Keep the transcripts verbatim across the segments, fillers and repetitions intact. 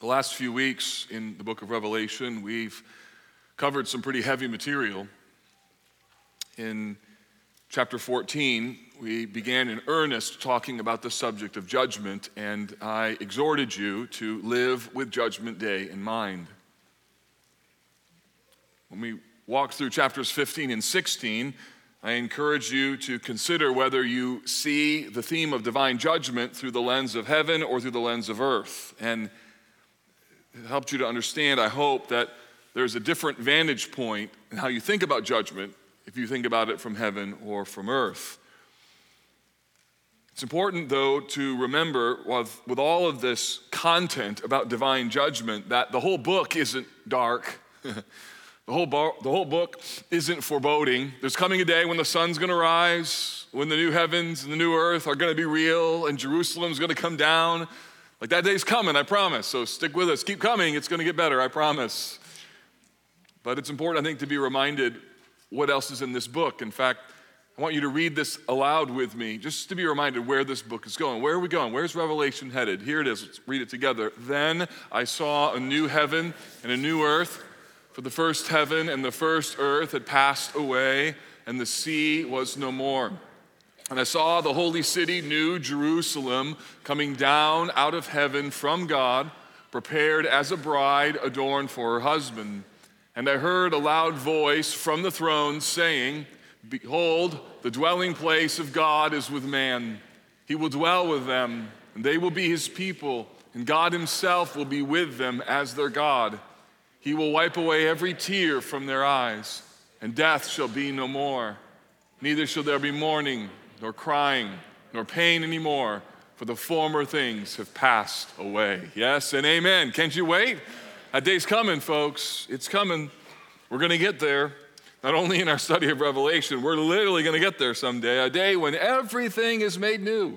The last few weeks in the book of Revelation, we've covered some pretty heavy material. In chapter fourteen, we began in earnest talking about the subject of judgment, and I exhorted you to live with Judgment Day in mind. When we walk through chapters fifteen and sixteen, I encourage you to consider whether you see the theme of divine judgment through the lens of heaven or through the lens of earth. And it helped you to understand, I hope, that there's a different vantage point in how you think about judgment if you think about it from heaven or from earth. It's important, though, to remember with, with all of this content about divine judgment that the whole book isn't dark. The whole, bo- the whole book isn't foreboding. There's coming a day when the sun's going to rise, when the new heavens and the new earth are going to be real, and Jerusalem's going to come down. Like, that day's coming, I promise. So stick with us. Keep coming. It's going to get better, I promise. But it's important, I think, to be reminded what else is in this book. In fact, I want you to read this aloud with me, just to be reminded where this book is going. Where are we going? Where's Revelation headed? Here it is. Let's read it together. Then I saw a new heaven and a new earth, for the first heaven and the first earth had passed away, and the sea was no more. And I saw the holy city, New Jerusalem, coming down out of heaven from God, prepared as a bride adorned for her husband. And I heard a loud voice from the throne saying, "Behold, the dwelling place of God is with man. He will dwell with them, and they will be his people, and God himself will be with them as their God. He will wipe away every tear from their eyes, and death shall be no more. Neither shall there be mourning, nor crying, nor pain anymore, for the former things have passed away." Yes and amen. Can't you wait? That day's coming, folks. It's coming. We're going to get there. Not only in our study of Revelation, we're literally going to get there someday, a day when everything is made new.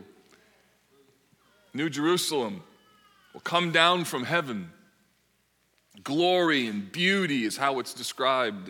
New Jerusalem will come down from heaven. Glory and beauty is how it's described.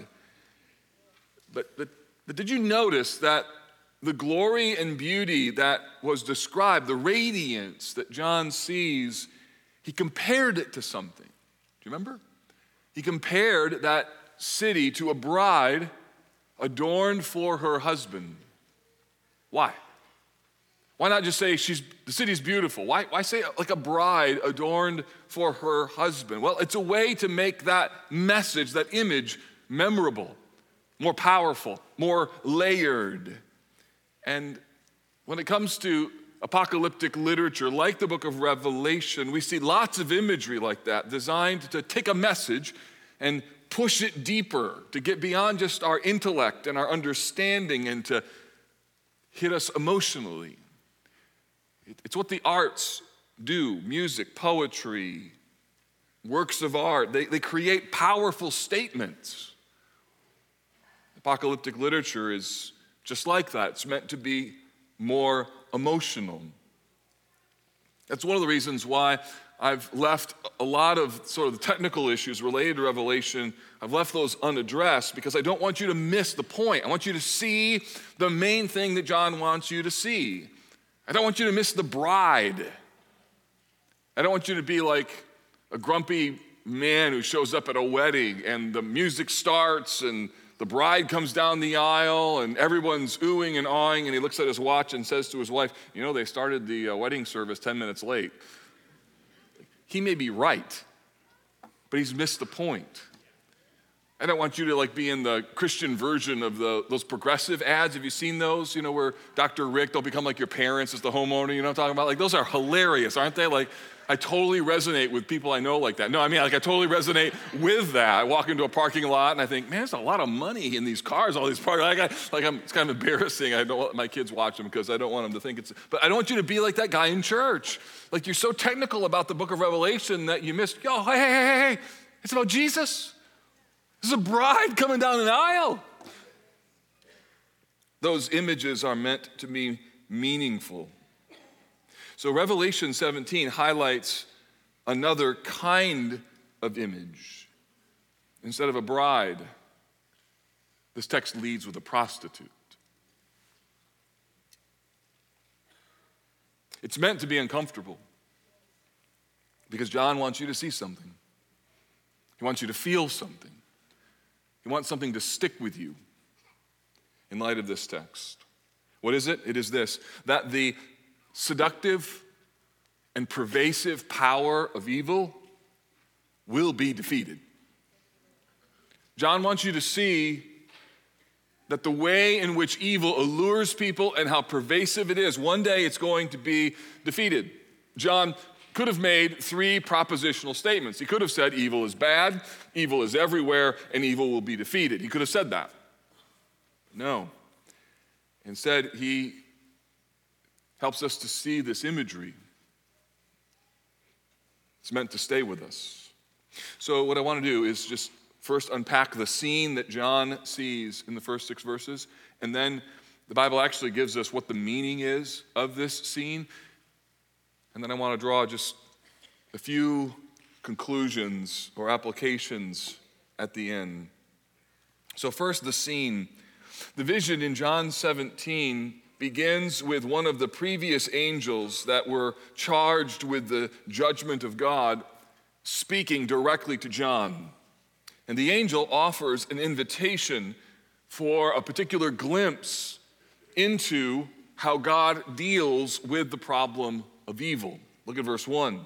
But, but, but did you notice that the glory and beauty that was described, the radiance that John sees, he compared it to something. Do you remember? He compared that city to a bride adorned for her husband. Why? Why not just say she's the city's beautiful? Why, why say like a bride adorned for her husband? Well, it's a way to make that message, that image, memorable, more powerful, more layered. And when it comes to apocalyptic literature, like the book of Revelation, we see lots of imagery like that, designed to take a message and push it deeper, to get beyond just our intellect and our understanding and to hit us emotionally. It's what the arts do, music, poetry, works of art. They, they create powerful statements. Apocalyptic literature is just like that. It's meant to be more emotional. That's one of the reasons why I've left a lot of sort of the technical issues related to Revelation. I've left those unaddressed because I don't want you to miss the point. I want you to see the main thing that John wants you to see. I don't want you to miss the bride. I don't want you to be like a grumpy man who shows up at a wedding and the music starts and the bride comes down the aisle and everyone's oohing and awing, and he looks at his watch and says to his wife, "You know, they started the uh, wedding service ten minutes late." He may be right, but he's missed the point. I don't want you to like be in the Christian version of the those progressive ads. Have you seen those? You know, where Doctor Rick, they'll become like your parents as the homeowner. You know what I'm talking about? Like, those are hilarious, aren't they? Like, I totally resonate with people I know like that. No, I mean, like, I totally resonate with that. I walk into a parking lot and I think, man, there's a lot of money in these cars, all these parking. Like, I, like I'm, it's kind of embarrassing. I don't let my kids watch them because I don't want them to think it's. But I don't want you to be like that guy in church. Like, you're so technical about the book of Revelation that you missed. Yo, hey, hey, hey, hey! It's about Jesus. There's a bride coming down an aisle. Those images are meant to be meaningful. So Revelation seventeen highlights another kind of image. Instead of a bride, this text leads with a prostitute. It's meant to be uncomfortable Because John wants you to see something. He wants you to feel something. He wants something to stick with you in light of this text. What is it? It is this, that the seductive and pervasive power of evil will be defeated. John wants you to see that the way in which evil allures people and how pervasive it is, one day it's going to be defeated. John could have made three propositional statements. He could have said evil is bad, evil is everywhere, and evil will be defeated. He could have said that. No. Instead, he helps us to see this imagery. It's meant to stay with us. So what I want to do is just first unpack the scene that John sees in the first six verses, and then the Bible actually gives us what the meaning is of this scene. And then I want to draw just a few conclusions or applications at the end. So first, the scene. The vision in John seventeen begins with one of the previous angels that were charged with the judgment of God speaking directly to John. And the angel offers an invitation for a particular glimpse into how God deals with the problem of evil. Look at verse one.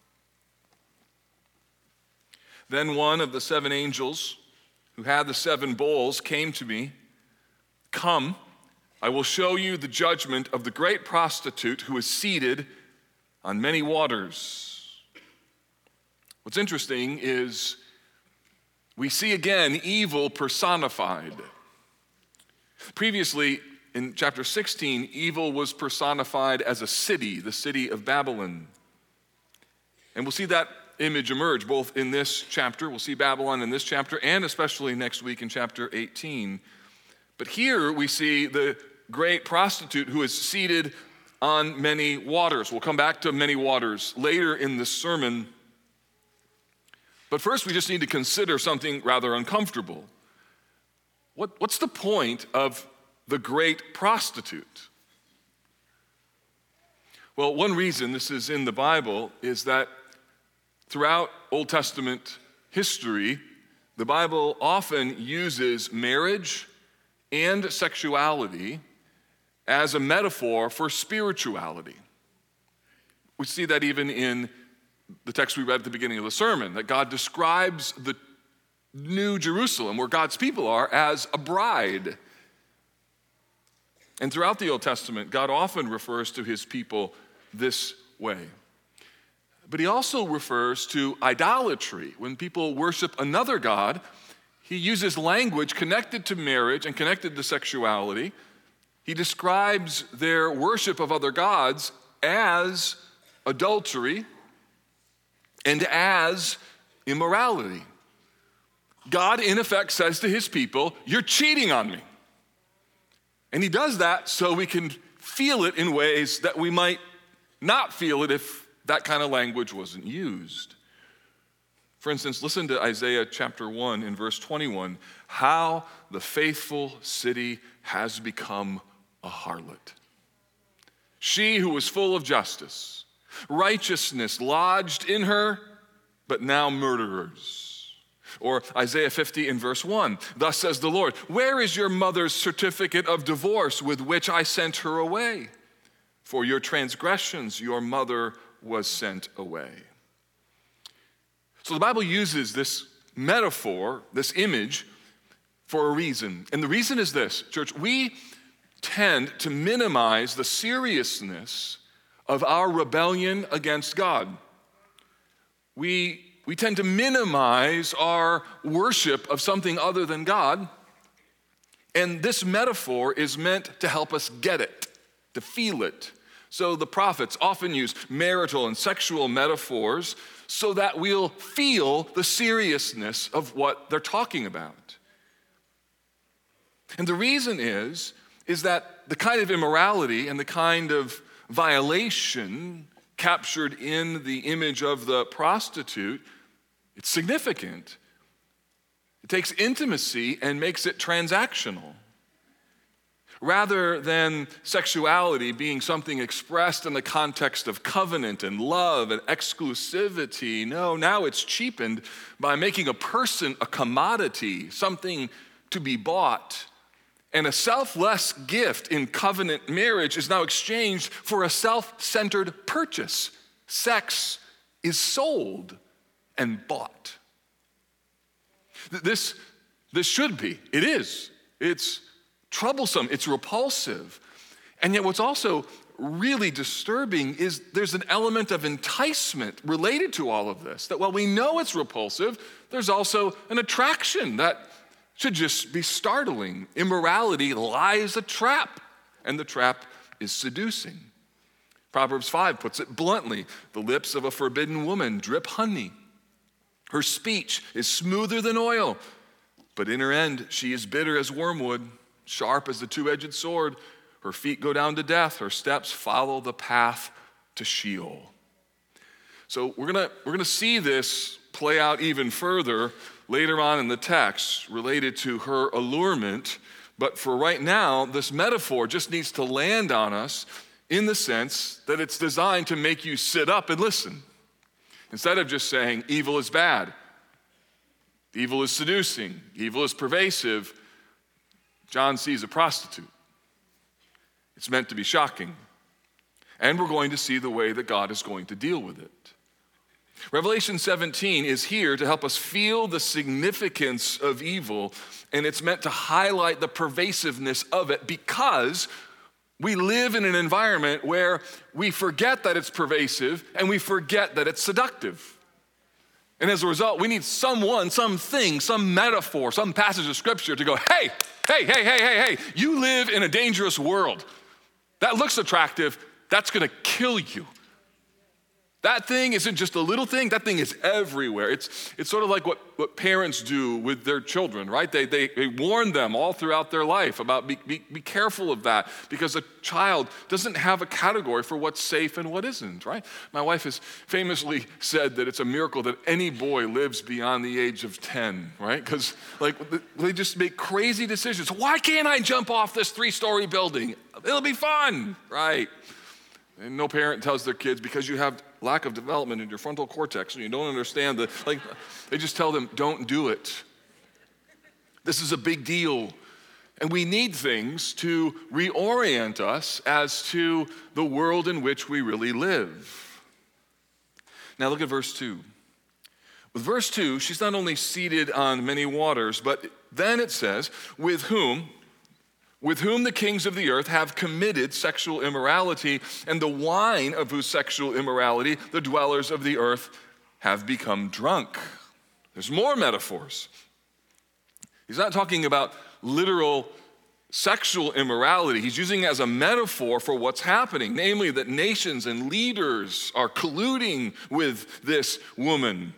Then one of the seven angels who had the seven bowls came to me. Come, I will show you the judgment of the great prostitute who is seated on many waters. What's interesting is we see again evil personified. Previously, in chapter sixteen, evil was personified as a city, the city of Babylon. And we'll see that image emerge both in this chapter, we'll see Babylon in this chapter, and especially next week in chapter eighteen. But here we see the great prostitute who is seated on many waters. We'll come back to many waters later in this sermon. But first we just need to consider something rather uncomfortable. What, what's the point of the great prostitute? Well, one reason this is in the Bible is that throughout Old Testament history, the Bible often uses marriage and sexuality as a metaphor for spirituality. We see that even in the text we read at the beginning of the sermon, that God describes the New Jerusalem, where God's people are, as a bride. And throughout the Old Testament, God often refers to his people this way. But he also refers to idolatry. When people worship another god, he uses language connected to marriage and connected to sexuality. He describes their worship of other gods as adultery and as immorality. God, in effect, says to his people, you're cheating on me. And he does that so we can feel it in ways that we might not feel it if that kind of language wasn't used. For instance, listen to Isaiah chapter one in verse twenty-one. How the faithful city has become a harlot. She who was full of justice, righteousness lodged in her, but now murderers. Or Isaiah fifty in verse one. Thus says the Lord, where is your mother's certificate of divorce with which I sent her away? For your transgressions, your mother was sent away. So the Bible uses this metaphor, this image, for a reason. And the reason is this, church, we tend to minimize the seriousness of our rebellion against God. We, we tend to minimize our worship of something other than God. And this metaphor is meant to help us get it, to feel it. So the prophets often use marital and sexual metaphors so that we'll feel the seriousness of what they're talking about. And the reason is, is that the kind of immorality and the kind of violation captured in the image of the prostitute, it's significant. It takes intimacy and makes it transactional. Rather than sexuality being something expressed in the context of covenant and love and exclusivity, no, now it's cheapened by making a person a commodity, something to be bought. And a selfless gift in covenant marriage is now exchanged for a self-centered purchase. Sex is sold and bought. This, this should be, it is, it's troublesome, it's repulsive. And yet what's also really disturbing is there's an element of enticement related to all of this. That while we know it's repulsive, there's also an attraction that should just be startling. Immorality lies a trap, and the trap is seducing. Proverbs five puts it bluntly, the lips of a forbidden woman drip honey. Her speech is smoother than oil, but in her end she is bitter as wormwood, sharp as the two-edged sword. Her feet go down to death, her steps follow the path to Sheol. So we're gonna, we're gonna see this play out even further later on in the text related to her allurement, but for right now, this metaphor just needs to land on us in the sense that it's designed to make you sit up and listen. Instead of just saying evil is bad, evil is seducing, evil is pervasive, John sees a prostitute. It's meant to be shocking. And we're going to see the way that God is going to deal with it. Revelation seventeen is here to help us feel the significance of evil, and it's meant to highlight the pervasiveness of it because we live in an environment where we forget that it's pervasive and we forget that it's seductive. And as a result, we need someone, something, some metaphor, some passage of scripture to go, hey, hey, hey, hey, hey, hey, you live in a dangerous world. That looks attractive, that's gonna kill you. That thing isn't just a little thing, that thing is everywhere. It's, it's sort of like what, what parents do with their children, right? They, they, they warn them all throughout their life about be, be, be careful of that because a child doesn't have a category for what's safe and what isn't, right? My wife has famously said that it's a miracle that any boy lives beyond the age of ten, right? Because like they just make crazy decisions. Why can't I jump off this three-story building? It'll be fun, right? And no parent tells their kids, because you have lack of development in your frontal cortex and you don't understand the, like, they just tell them, don't do it. This is a big deal. And we need things to reorient us as to the world in which we really live. Now look at verse two. With verse two, she's not only seated on many waters, but then it says, with whom, with whom the kings of the earth have committed sexual immorality, and the wine of whose sexual immorality the dwellers of the earth have become drunk. There's more metaphors. He's not talking about literal sexual immorality. He's using it as a metaphor for what's happening, namely that nations and leaders are colluding with this woman.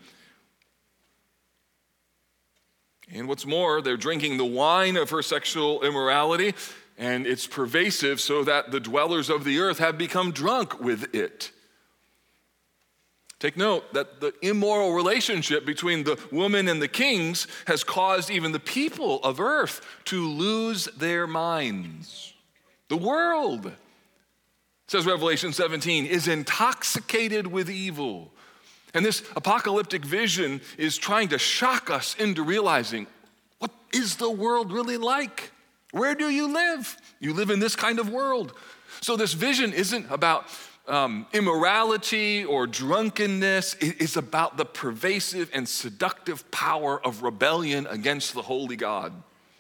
And what's more, they're drinking the wine of her sexual immorality, and it's pervasive so that the dwellers of the earth have become drunk with it. Take note that the immoral relationship between the woman and the kings has caused even the people of earth to lose their minds. The world, says Revelation seventeen, is intoxicated with evil. And this apocalyptic vision is trying to shock us into realizing, what is the world really like? Where do you live? You live in this kind of world. So this vision isn't about um, immorality or drunkenness. It is about the pervasive and seductive power of rebellion against the holy God.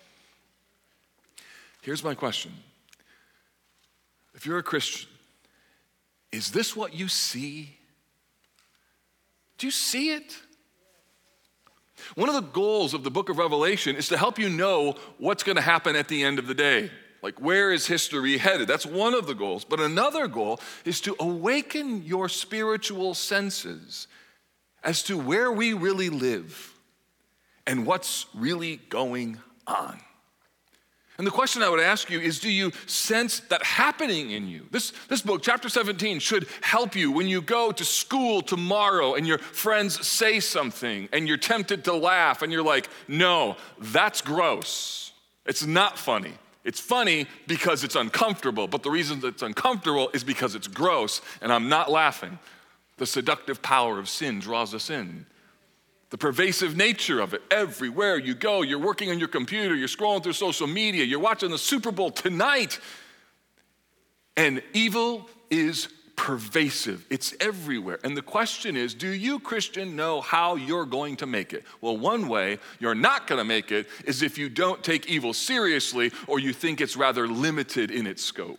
Here's my question. If you're a Christian, is this what you see? Do you see it? One of the goals of the book of Revelation is to help you know what's going to happen at the end of the day. Like, where is history headed? That's one of the goals. But another goal is to awaken your spiritual senses as to where we really live and what's really going on. And the question I would ask you is, do you sense that happening in you? This, this book, chapter seventeen, should help you when you go to school tomorrow and your friends say something and you're tempted to laugh and you're like, no, that's gross. It's not funny. It's funny because it's uncomfortable, but the reason that it's uncomfortable is because it's gross, and I'm not laughing. The seductive power of sin draws us in. The pervasive nature of it. Everywhere you go, you're working on your computer, you're scrolling through social media, you're watching the Super Bowl tonight, and evil is pervasive. It's everywhere. And the question is, do you, Christian, know how you're going to make it? Well, one way you're not going to make it is if you don't take evil seriously or you think it's rather limited in its scope.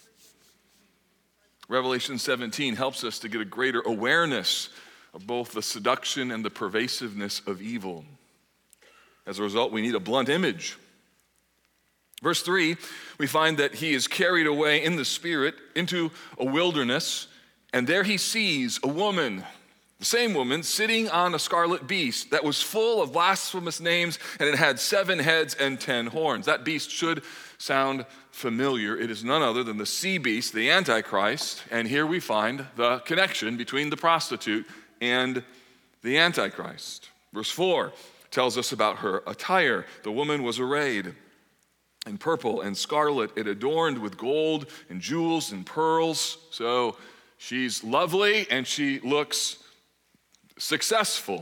Revelation seventeen helps us to get a greater awareness of both the seduction and the pervasiveness of evil. As a result, we need a blunt image. Verse three, we find that he is carried away in the spirit into a wilderness, and there he sees a woman, the same woman, sitting on a scarlet beast that was full of blasphemous names, and it had seven heads and ten horns. That beast should sound familiar. It is none other than the sea beast, the Antichrist, and here we find the connection between the prostitute and the Antichrist. Verse four tells us about her attire. The woman was arrayed in purple and scarlet, it adorned with gold and jewels and pearls. So she's lovely and she looks successful.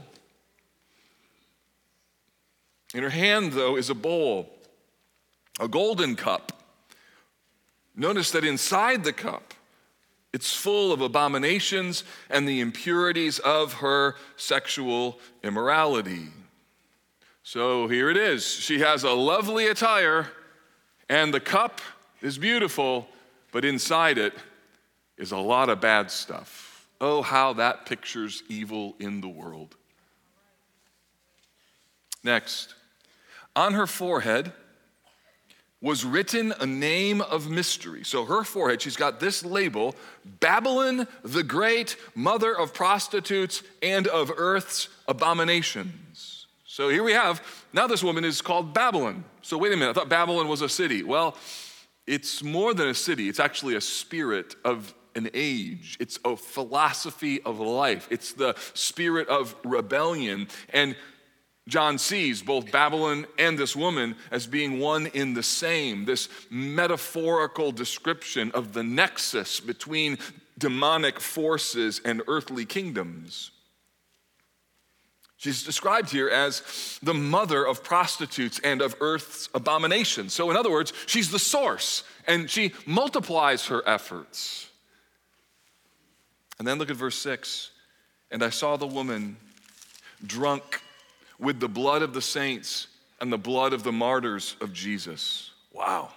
In her hand, though, is a bowl, a golden cup. Notice that inside the cup, it's full of abominations and the impurities of her sexual immorality. So here it is. She has a lovely attire, and the cup is beautiful, but inside it is a lot of bad stuff. Oh, how that pictures evil in the world. Next, on her forehead was written a name of mystery. So her forehead, she's got this label, Babylon the Great, mother of prostitutes and of earth's abominations. So here we have, now this woman is called Babylon. So wait a minute, I thought Babylon was a city. Well, it's more than a city. It's actually a spirit of an age. It's a philosophy of life. It's the spirit of rebellion. And John sees both Babylon and this woman as being one in the same, this metaphorical description of the nexus between demonic forces and earthly kingdoms. She's described here as the mother of prostitutes and of earth's abominations. So in other words, she's the source, and she multiplies her efforts. And then look at verse six. And I saw the woman drunk with the blood of the saints and the blood of the martyrs of Jesus. Wow.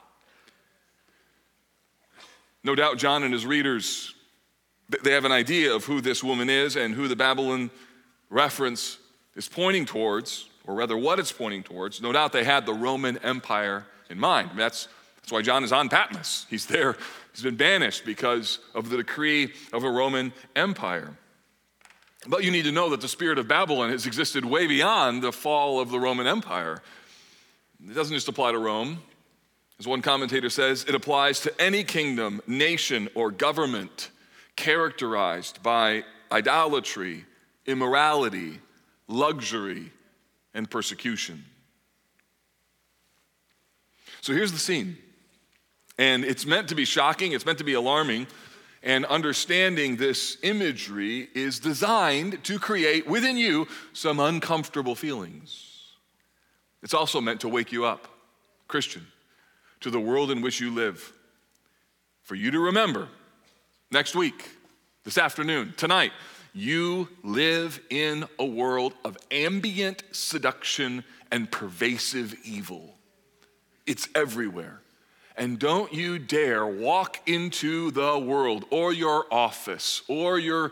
No doubt John and his readers, they have an idea of who this woman is and who the Babylon reference is pointing towards, or rather what it's pointing towards. No doubt they had the Roman Empire in mind. That's, that's why John is on Patmos. He's there, he's been banished because of the decree of a Roman Empire. But you need to know that the spirit of Babylon has existed way beyond the fall of the Roman Empire. It doesn't just apply to Rome. As one commentator says, it applies to any kingdom, nation, or government characterized by idolatry, immorality, luxury, and persecution. So here's the scene. And it's meant to be shocking, it's meant to be alarming, and understanding this imagery is designed to create within you some uncomfortable feelings. It's also meant to wake you up, Christian, to the world in which you live. For you to remember, next week, this afternoon, tonight, you live in a world of ambient seduction and pervasive evil. It's everywhere. And don't you dare walk into the world or your office or your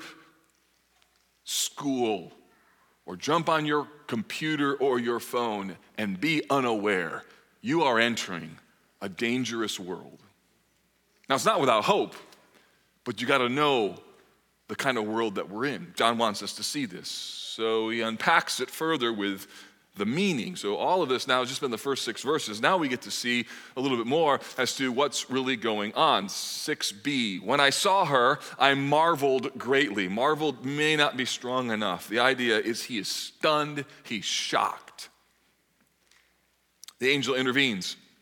school or jump on your computer or your phone and be unaware. You are entering a dangerous world. Now, it's not without hope, but you got to know the kind of world that we're in. John wants us to see this. So he unpacks it further with the meaning. So all of this now has just been the first six verses. Now we get to see a little bit more as to what's really going on. six b, when I saw her, I marveled greatly. Marveled may not be strong enough. The idea is he is stunned, he's shocked. The angel intervenes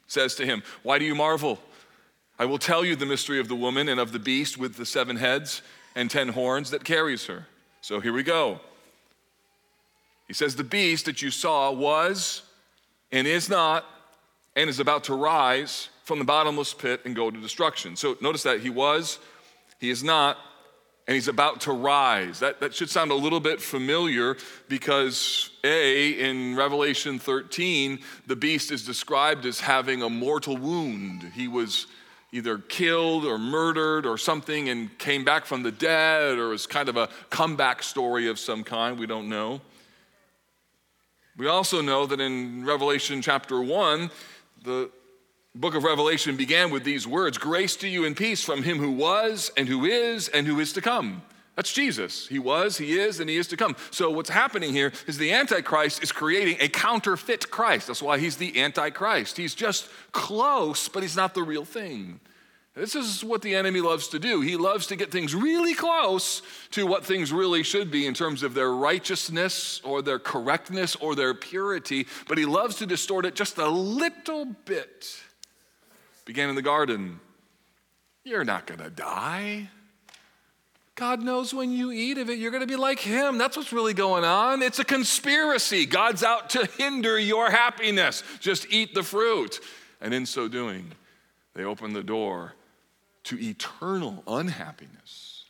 says to him, "Why do you marvel? I will tell you the mystery of the woman and of the beast with the seven heads and ten horns that carries her." So here we go. He says, the beast that you saw was and is not and is about to rise from the bottomless pit and go to destruction. So notice that he was, he is not, and he's about to rise. That, that should sound a little bit familiar because A, in Revelation thirteen, the beast is described as having a mortal wound. He was either killed or murdered or something and came back from the dead, or was kind of a comeback story of some kind. We don't know. We also know that in Revelation chapter one, the book of Revelation began with these words, "Grace to you and peace from him who was and who is and who is to come." That's Jesus. He was, he is, and he is to come. So what's happening here is the Antichrist is creating a counterfeit Christ. That's why he's the Antichrist. He's just close, but he's not the real thing. This is what the enemy loves to do. He loves to get things really close to what things really should be in terms of their righteousness or their correctness or their purity, but he loves to distort it just a little bit. Began in the garden. You're not going to die. God knows when you eat of it, you're going to be like him. That's what's really going on. It's a conspiracy. God's out to hinder your happiness. Just eat the fruit. And in so doing, they open the door to eternal unhappiness.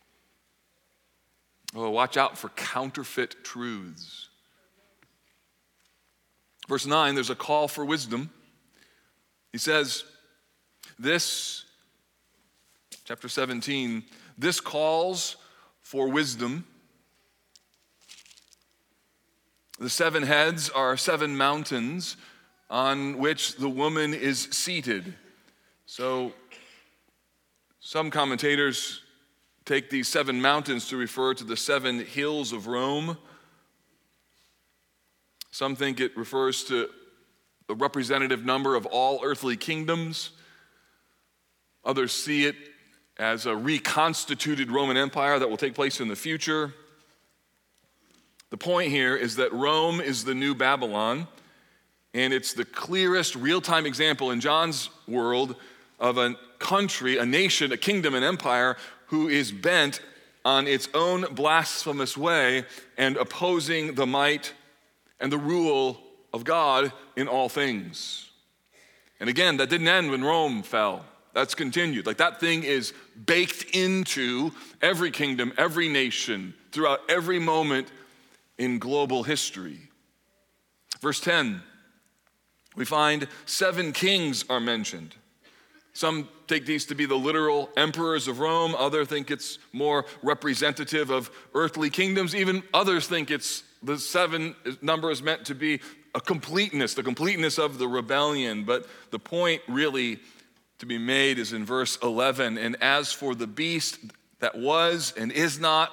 Oh, watch out for counterfeit truths. Verse nine, there's a call for wisdom. He says, this, chapter seventeen, this calls for wisdom. The seven heads are seven mountains on which the woman is seated. So some commentators take these seven mountains to refer to the seven hills of Rome. Some think it refers to the representative number of all earthly kingdoms. Others see it as a reconstituted Roman Empire that will take place in the future. The point here is that Rome is the new Babylon, and it's the clearest real-time example in John's world of a country, a nation, a kingdom, an empire who is bent on its own blasphemous way and opposing the might and the rule of God in all things. And again, that didn't end when Rome fell. That's continued. Like that thing is baked into every kingdom, every nation, throughout every moment in global history. Verse ten, we find seven kings are mentioned. Some take these to be the literal emperors of Rome. Others think it's more representative of earthly kingdoms. Even others think it's the seven number is meant to be a completeness, the completeness of the rebellion. But the point really to be made is in verse eleven. And as for the beast that was and is not,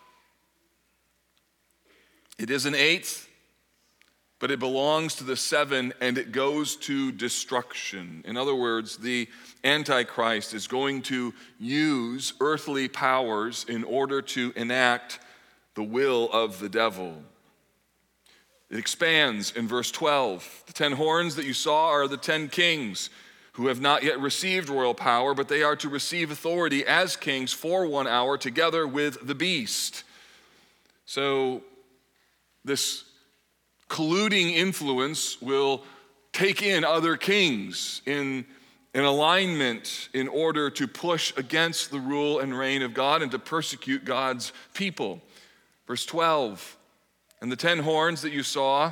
it is an eighth, but it belongs to the seven and it goes to destruction. In other words, the Antichrist is going to use earthly powers in order to enact the will of the devil. It expands in verse twelve. The ten horns that you saw are the ten kings who have not yet received royal power, but they are to receive authority as kings for one hour together with the beast. So this colluding influence will take in other kings in an alignment in order to push against the rule and reign of God and to persecute God's people. Verse twelve, and the ten horns that you saw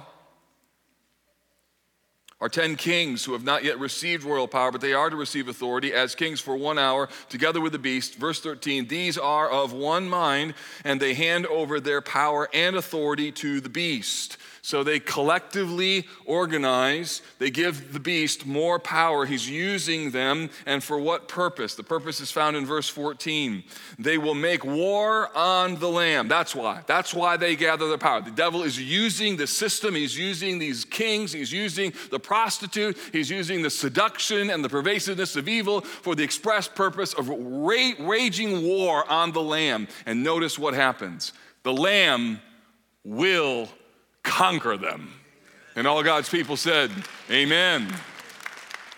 are ten kings who have not yet received royal power, but they are to receive authority as kings for one hour together with the beast. Verse thirteen, these are of one mind, and they hand over their power and authority to the beast. So they collectively organize, they give the beast more power. He's using them, and for what purpose? The purpose is found in verse fourteen. They will make war on the Lamb. That's why. That's why they gather their power. The devil is using the system. He's using these kings. He's using the prostitute. He's using the seduction and the pervasiveness of evil for the express purpose of ra- raging war on the Lamb. And notice what happens. The Lamb will conquer them. And all God's people said, amen.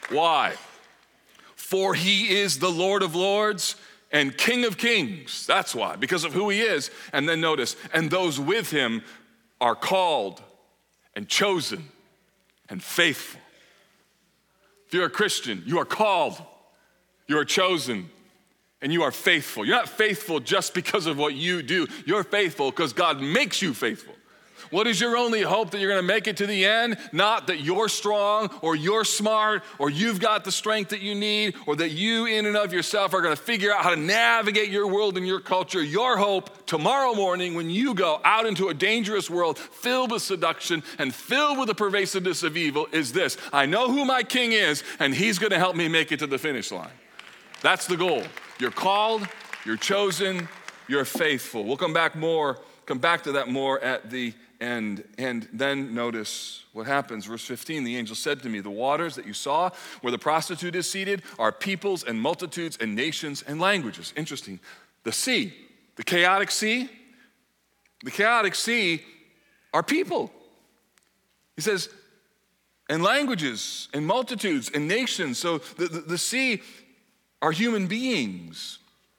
Why? For he is the Lord of lords and King of kings. That's why, because of who he is. And then notice, and those with him are called and chosen and faithful. If you're a Christian, you are called, you are chosen, and you are faithful. You're not faithful just because of what you do. You're faithful because God makes you faithful. What is your only hope that you're going to make it to the end? Not that you're strong or you're smart or you've got the strength that you need or that you in and of yourself are going to figure out how to navigate your world and your culture. Your hope tomorrow morning when you go out into a dangerous world filled with seduction and filled with the pervasiveness of evil is this: I know who my king is and he's going to help me make it to the finish line. That's the goal. You're called, you're chosen, you're faithful. We'll come back more, come back to that more at the end. And then notice what happens. Verse fifteen, the angel said to me, the waters that you saw where the prostitute is seated are peoples and multitudes and nations and languages. Interesting. The sea, the chaotic sea, the chaotic sea are people. He says, and languages and multitudes and nations. So the, the, the sea are human beings.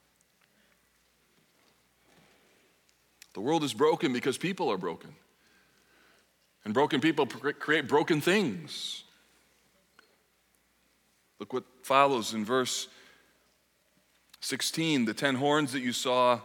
The world is broken because people are broken. And broken people create broken things. Look what follows in verse sixteen. The ten horns that you saw,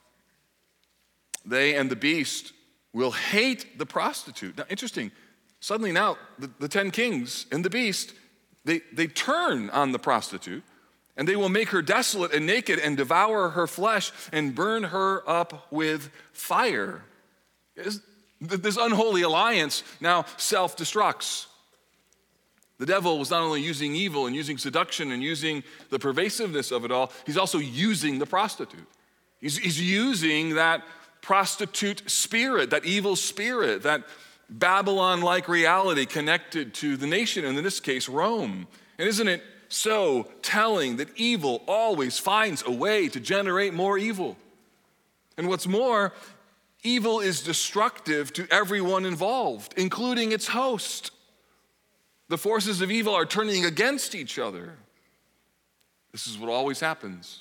they and the beast will hate the prostitute. Now, interesting. Suddenly now, the, the ten kings and the beast, they, they turn on the prostitute. And they will make her desolate and naked and devour her flesh and burn her up with fire. This unholy alliance now self-destructs. The devil was not only using evil and using seduction and using the pervasiveness of it all, he's also using the prostitute. He's, he's using that prostitute spirit, that evil spirit, that Babylon-like reality connected to the nation, and in this case, Rome. And isn't it so telling that evil always finds a way to generate more evil? And what's more, evil is destructive to everyone involved, including its host. The forces of evil are turning against each other. This is what always happens.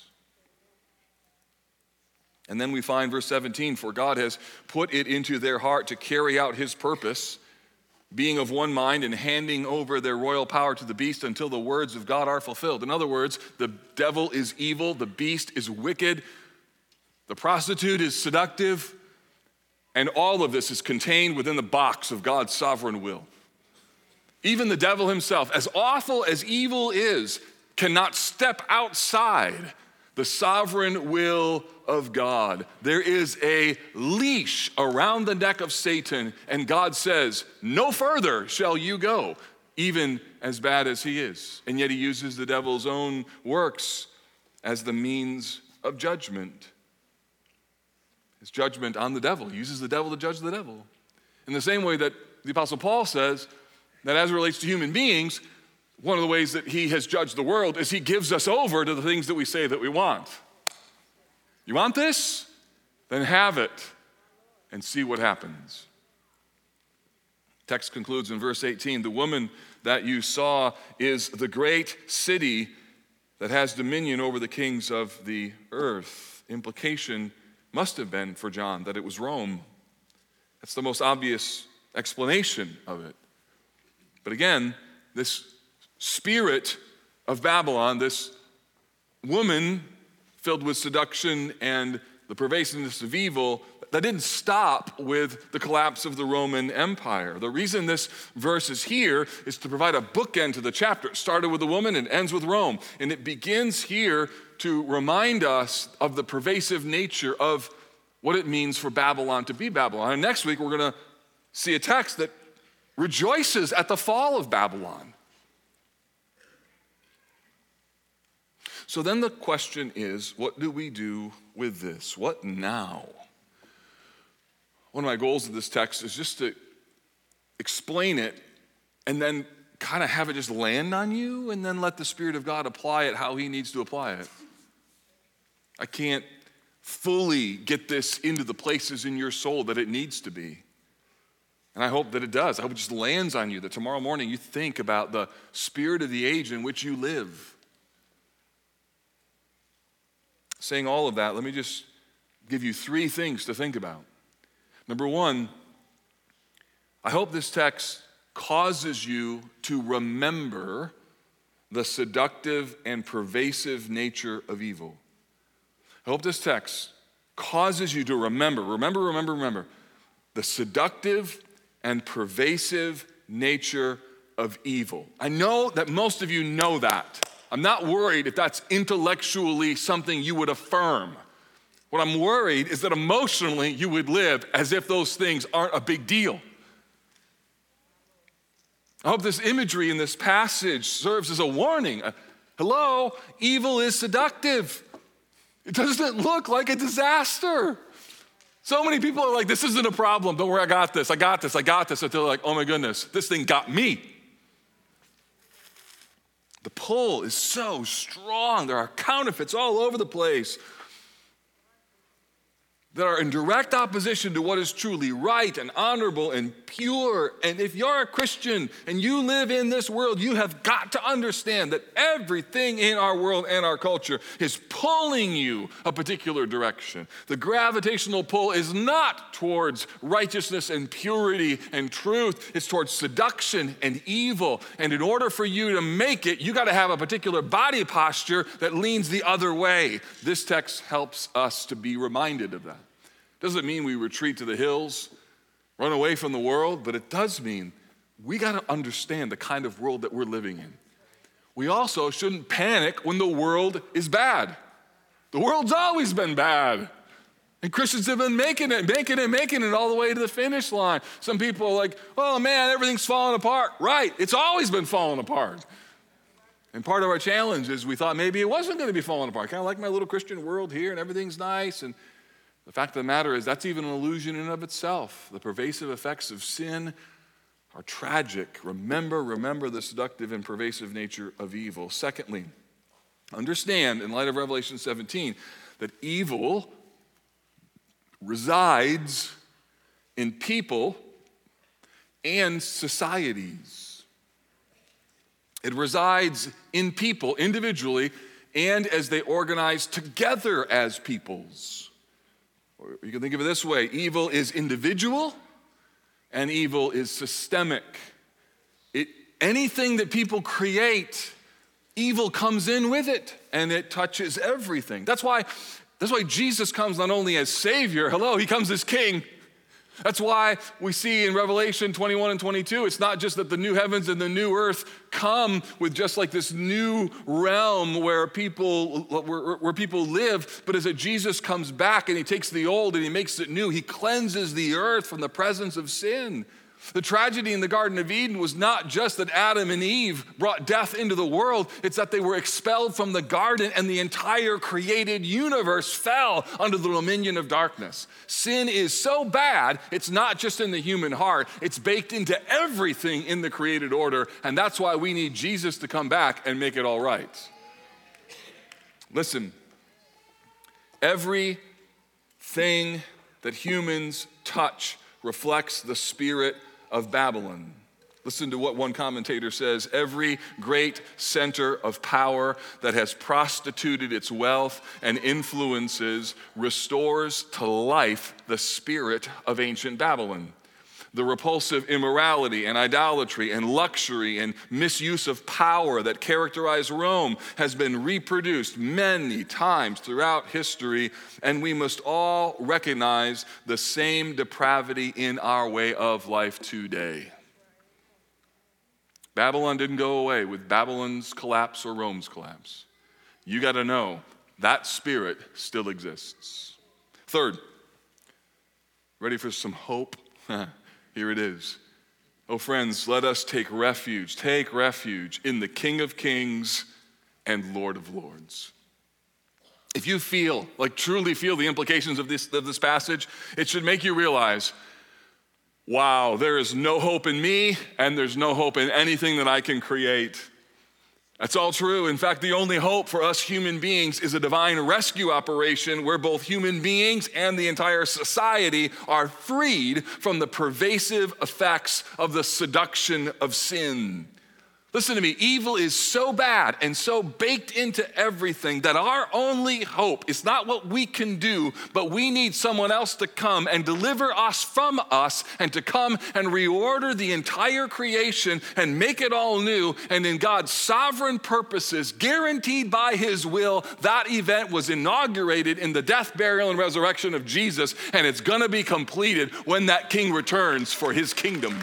And then we find verse seventeen, for God has put it into their heart to carry out his purpose, being of one mind and handing over their royal power to the beast until the words of God are fulfilled. In other words, the devil is evil, the beast is wicked, the prostitute is seductive, and all of this is contained within the box of God's sovereign will. Even the devil himself, as awful as evil is, cannot step outside the sovereign will of God. There is a leash around the neck of Satan, and God says, no further shall you go, even as bad as he is. And yet he uses the devil's own works as the means of judgment. His judgment on the devil. He uses the devil to judge the devil. In the same way that the Apostle Paul says that as it relates to human beings, one of the ways that he has judged the world is he gives us over to the things that we say that we want. You want this? Then have it and see what happens. Text concludes in verse eighteen, the woman that you saw is the great city that has dominion over the kings of the earth. Implication must have been for John that it was Rome. That's the most obvious explanation of it. But again, this spirit of Babylon, this woman filled with seduction and the pervasiveness of evil, that didn't stop with the collapse of the Roman Empire. The reason this verse is here is to provide a bookend to the chapter. It started with a woman and ends with Rome. And it begins here to remind us of the pervasive nature of what it means for Babylon to be Babylon. And next week, we're going to see a text that rejoices at the fall of Babylon. So then the question is, what do we do with this? What now? One of my goals of this text is just to explain it and then kind of have it just land on you and then let the Spirit of God apply it how he needs to apply it. I can't fully get this into the places in your soul that it needs to be. And I hope that it does. I hope it just lands on you, that tomorrow morning you think about the spirit of the age in which you live. Saying all of that, let me just give you three things to think about. Number one, I hope this text causes you to remember the seductive and pervasive nature of evil. I hope this text causes you to remember, remember, remember, remember, the seductive and pervasive nature of evil. I know that most of you know that. I'm not worried if that's intellectually something you would affirm. What I'm worried is that emotionally you would live as if those things aren't a big deal. I hope this imagery in this passage serves as a warning. Uh, hello, evil is seductive. It doesn't look like a disaster. So many people are like, this isn't a problem. Don't worry, I got this, I got this, I got this. Until they're like, oh my goodness, this thing got me. The pull is so strong. There are counterfeits all over the place that are in direct opposition to what is truly right and honorable and pure. And if you're a Christian and you live in this world, you have got to understand that everything in our world and our culture is pulling you a particular direction. The gravitational pull is not towards righteousness and purity and truth. It's towards seduction and evil. And in order for you to make it, you got to have a particular body posture that leans the other way. This text helps us to be reminded of that. Doesn't mean we retreat to the hills, run away from the world, but it does mean we got to understand the kind of world that we're living in. We also shouldn't panic when the world is bad. The world's always been bad. And Christians have been making it, making it, making it all the way to the finish line. Some people are like, oh man, everything's falling apart. Right, it's always been falling apart. And part of our challenge is we thought maybe it wasn't going to be falling apart. Kind of like my little Christian world here and everything's nice. And the fact of the matter is that's even an illusion in and of itself. The pervasive effects of sin are tragic. Remember, remember the seductive and pervasive nature of evil. Secondly, understand in light of Revelation seventeen that evil resides in people and societies. It resides in people individually and as they organize together as peoples. Or you can think of it this way: evil is individual and evil is systemic. It, anything that people create, evil comes in with it and it touches everything. That's why, that's why Jesus comes not only as Savior, hello, he comes as King. That's why we see in Revelation twenty-one and twenty-two, it's not just that the new heavens and the new earth come with just like this new realm where people, where, where people live, but as that Jesus comes back and he takes the old and he makes it new. He cleanses the earth from the presence of sin. The tragedy in the Garden of Eden was not just that Adam and Eve brought death into the world, it's that they were expelled from the garden and the entire created universe fell under the dominion of darkness. Sin is so bad, it's not just in the human heart, it's baked into everything in the created order, and that's why we need Jesus to come back and make it all right. Listen, everything that humans touch reflects the spirit of Babylon. Listen to what one commentator says: every great center of power that has prostituted its wealth and influences restores to life the spirit of ancient Babylon. The repulsive immorality and idolatry and luxury and misuse of power that characterize Rome has been reproduced many times throughout history, and we must all recognize the same depravity in our way of life today. Babylon didn't go away with Babylon's collapse or Rome's collapse. You got to know that spirit still exists. Third, ready for some hope? Here it is. Oh, friends, let us take refuge, take refuge in the King of Kings and Lord of Lords. If you feel, like truly feel the implications of this, of this passage, it should make you realize, wow, there is no hope in me and there's no hope in anything that I can create. That's all true. In fact, the only hope for us human beings is a divine rescue operation where both human beings and the entire society are freed from the pervasive effects of the seduction of sin. Listen to me, evil is so bad and so baked into everything that our only hope is not what we can do, but we need someone else to come and deliver us from us and to come and reorder the entire creation and make it all new. And in God's sovereign purposes, guaranteed by his will, that event was inaugurated in the death, burial, and resurrection of Jesus, and it's gonna be completed when that king returns for his kingdom.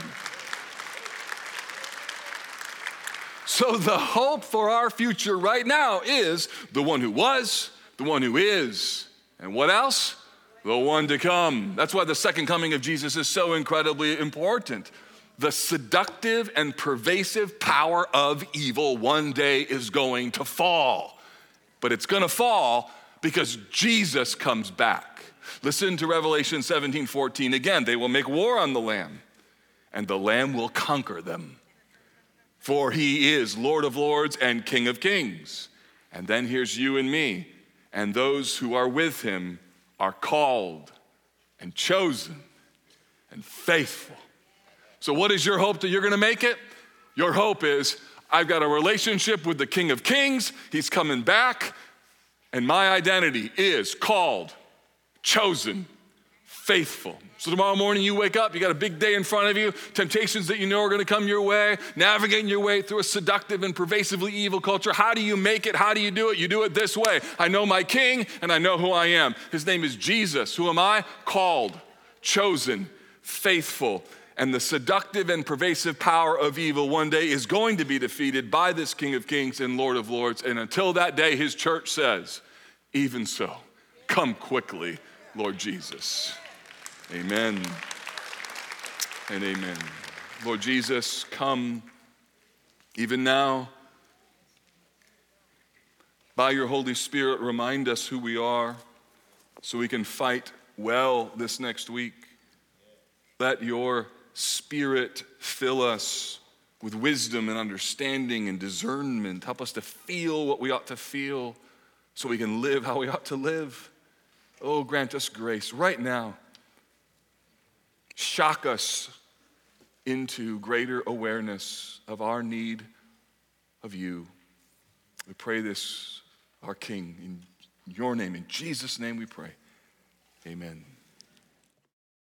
So the hope for our future right now is the one who was, the one who is, and what else? The one to come. That's why the second coming of Jesus is so incredibly important. The seductive and pervasive power of evil one day is going to fall. But it's going to fall because Jesus comes back. Listen to Revelation seventeen fourteen again. They will make war on the Lamb, and the Lamb will conquer them. For he is Lord of lords and King of kings. And then here's you and me. And those who are with him are called and chosen and faithful. So what is your hope that you're going to make it? Your hope is, I've got a relationship with the King of kings. He's coming back. And my identity is called, chosen, faithful. So tomorrow morning you wake up, you got a big day in front of you, temptations that you know are gonna come your way, navigating your way through a seductive and pervasively evil culture. How do you make it? How do you do it? You do it this way. I know my King and I know who I am. His name is Jesus. Who am I? Called, chosen, faithful. And the seductive and pervasive power of evil one day is going to be defeated by this King of kings and Lord of lords. And until that day, his church says, even so, come quickly, Lord Jesus. Amen and amen. Lord Jesus, come even now. By your Holy Spirit, remind us who we are so we can fight well this next week. Let your Spirit fill us with wisdom and understanding and discernment. Help us to feel what we ought to feel so we can live how we ought to live. Oh, grant us grace right now. Shock us into greater awareness of our need of you. We pray this, our King, in your name, in Jesus' name we pray. Amen.